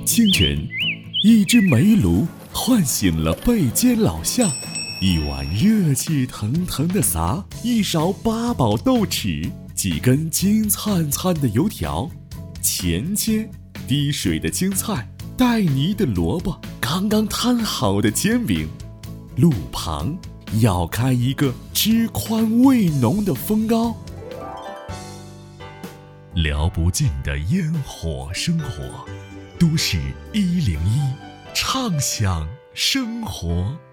清晨，一只煤炉唤醒了背肩老夏，一碗热气腾腾的撒，一勺八宝豆豉，几根金灿灿的油条，前切滴水的青菜，带泥的萝卜，刚刚摊好的煎饼，路旁咬开一个汁宽味浓的蜂糕，聊不尽的烟火生活。都市101，畅享生活。